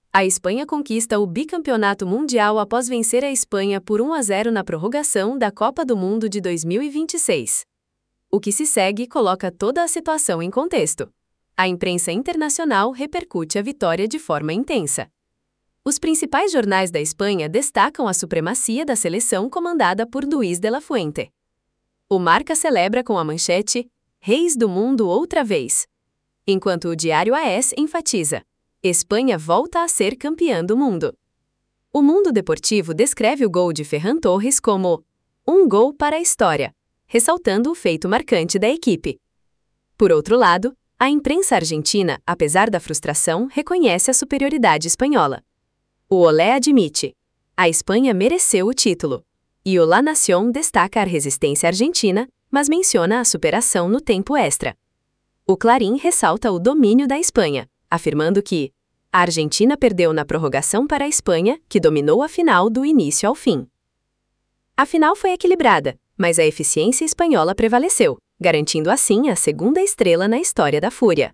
A Espanha conquista o bicampeonato mundial após vencer a Espanha por 1-0 na prorrogação da Copa do Mundo de 2026. O que se segue coloca toda a situação em contexto. A imprensa internacional repercute a vitória de forma intensa. Os principais jornais da Espanha destacam a supremacia da seleção comandada por Luis de la Fuente. O Marca celebra com a manchete "Reis do Mundo outra vez", enquanto o diário AS enfatiza "Espanha volta a ser campeã do mundo". O Mundo Deportivo descreve o gol de Ferran Torres como um gol para a história, ressaltando o feito marcante da equipe. Por outro lado, a imprensa argentina, apesar da frustração, reconhece a superioridade espanhola. O Olé admite: a Espanha mereceu o título. E o La Nación destaca a resistência argentina, mas menciona a superação no tempo extra. O Clarín ressalta o domínio da Espanha, afirmando que a Argentina perdeu na prorrogação para a Espanha, que dominou a final do início ao fim. A final foi equilibrada, mas a eficiência espanhola prevaleceu, garantindo assim a segunda estrela na história da Fúria.